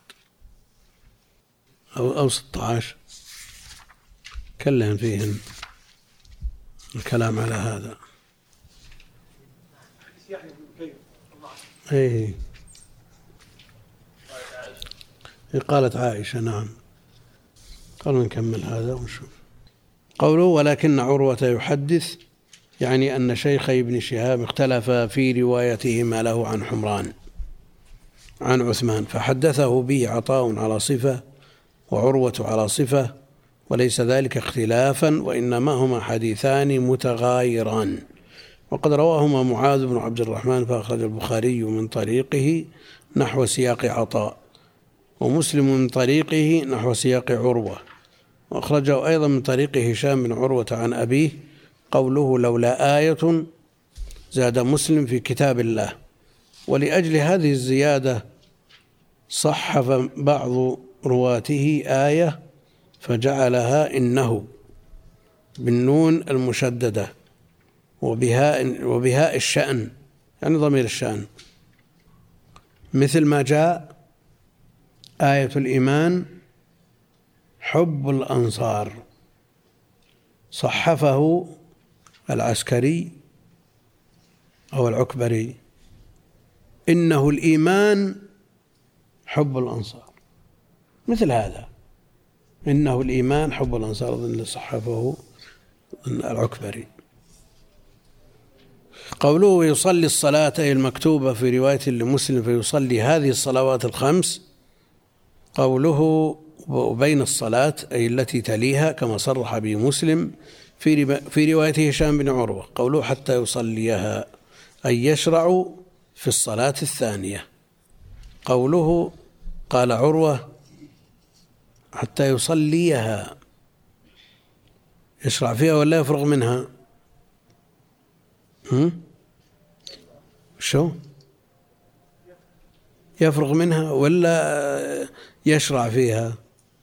أو 16 كلهم فيهم الكلام على هذا. إيه، قالت عائشة نعم. قالوا نكمل هذا ونشوف. قوله: ولكن عروة يحدث، يعني أن شيخي ابن شهاب اختلفا في روايتهما له عن حمران عن عثمان، فحدثه به عطاء على صفة وعروة على صفة، وليس ذلك اختلافا، وإنما هما حديثان متغايران. وقد رواهما معاذ بن عبد الرحمن، فأخرج البخاري من طريقه نحو سياق عطاء، ومسلم من طريقه نحو سياق عروة، وأخرجه أيضا من طريق هشام بن عروة عن أبيه قوله: لولا آية زاد مسلم في كتاب الله. ولأجل هذه الزيادة صحف بعض رواته آية فجعلها إنه بالنون المشددة وبهاء الشأن، يعني ضمير الشأن، مثل ما جاء آية الإيمان حب الأنصار، صحفه العسكري أو العكبري: إنه الإيمان حب الأنصار، مثل هذا، إنه الإيمان حب الأنصار، أظن صحفه العكبري. قوله: يصلي الصلاة أي المكتوبة في رواية لمسلم، فيصلي هذه الصلوات الخمس. قوله: وبين الصلاة أي التي تليها، كما صرح به مسلم في رواية هشام بن عروة. قوله: حتى يصليها أي يشرع في الصلاة الثانية. قوله: قال عروة: حتى يصليها، يشرع فيها ولا يفرغ منها؟ شو يفرغ منها ولا يشرع فيها؟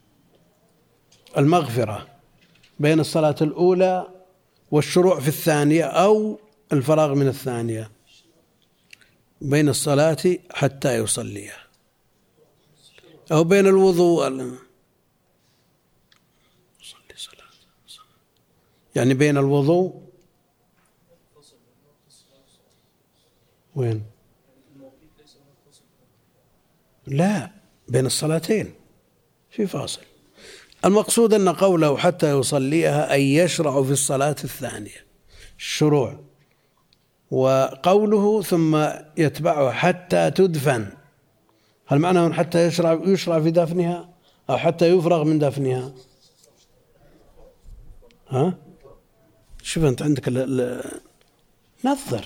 المغفرة بين الصلاة الأولى والشروع في الثانية، أو الفراغ من الثانية. بين الصلاة حتى يصليها، أو بين الوضوء، يعني بين الوضوء وين؟ لا، بين الصلاتين في فاصل. المقصود أن قوله حتى يصليها أي يشرع في الصلاة الثانية، الشروع. وقوله ثم يتبعه حتى تدفن، هل معناه حتى يشرع في دفنها أو حتى يفرغ من دفنها؟ ها؟ شوف أنت عندك نظر.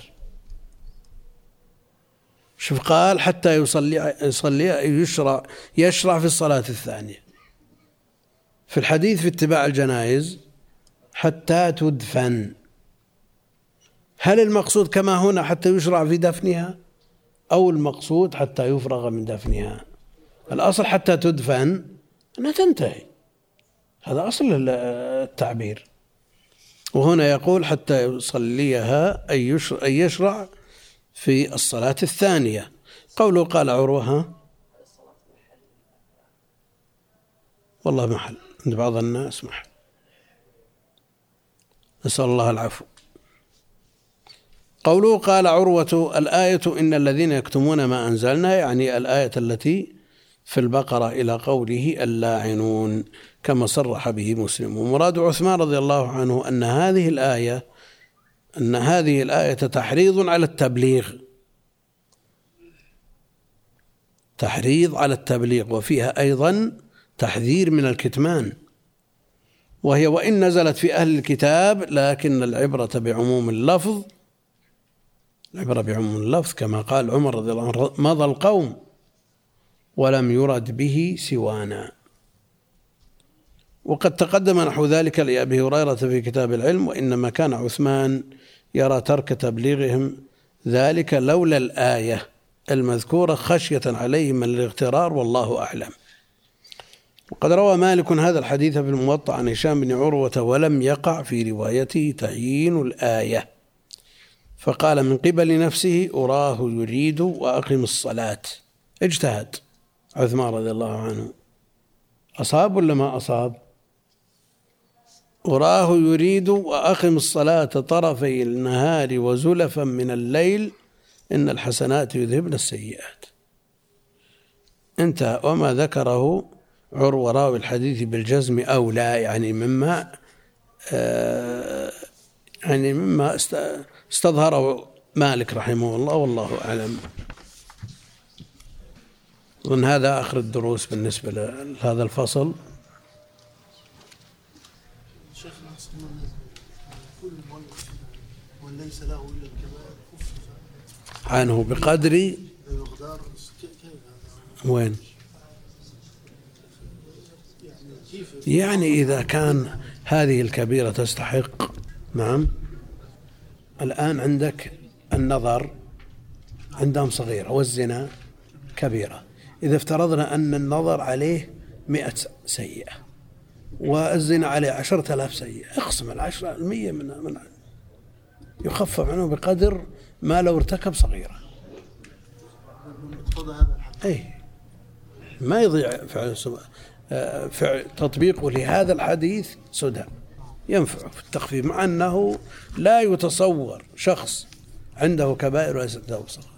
شوف، قال حتى يصلي يشرع في الصلاة الثانية. في الحديث في اتباع الجنائز حتى تدفن، هل المقصود كما هنا حتى يشرع في دفنها، أو المقصود حتى يفرغ من دفنها؟ الأصل حتى تدفن أنها تنتهي، هذا أصل التعبير. وهنا يقول حتى يصليها أي يشرع في الصلاة الثانية. قوله قال عروة والله محل عند بعض الناس محل، نسأل الله العفو. قوله قال عروة الآية إن الذين يكتمون ما أنزلنا، يعني الآية التي في البقرة إلى قوله اللاعنون كما صرح به مسلم. ومراد عثمان رضي الله عنه أن هذه الآية تحريض على التبليغ، تحريض على التبليغ، وفيها أيضا تحذير من الكتمان، وهي وإن نزلت في أهل الكتاب لكن العبرة بعموم اللفظ، العبرة بعموم اللفظ كما قال عمر رضي الله عنه مضى القوم ولم يرد به سوانا. وقد تقدم نحو ذلك لأبي هريرة في كتاب العلم، وإنما كان عثمان يرى ترك تبليغهم ذلك لولا الآية المذكورة خشية عليهم من الاغترار، والله أعلم. وقد روى مالك هذا الحديث في الموطأ عن هشام بن عروة ولم يقع في روايته تعيين الآية، فقال من قبل نفسه أراه يريد وأقم الصلاة. اجتهد عثمان رضي الله عنه، أصاب ولا ما أصاب؟ أراه يريد وأقم الصلاة طرفي النهار وزلفا من الليل إن الحسنات يذهبن السيئات. انتهى. وما ذكره عروة راوي الحديث بالجزم أو لا، يعني مما استظهره مالك رحمه الله، والله أعلم. ومن هذا آخر الدروس بالنسبة لهذا الفصل. شيخنا كل وليس له إلا الكبائر عنه بقدر وين؟ يعني إذا كان هذه الكبيرة تستحق. نعم. الآن عندك النظر عندهم صغيرة والزنا كبيرة، إذا افترضنا أن النظر عليه 100 سيئة والزنا عليه 10,000 سيئة، اقسم 10% من يخفف عنه بقدر ما لو ارتكب صغيرة. أي ما يضيع فعل تطبيقه لهذا الحديث سدى، ينفع في التخفيف، مع أنه لا يتصور شخص عنده كبائر وليس عنده صغيرة.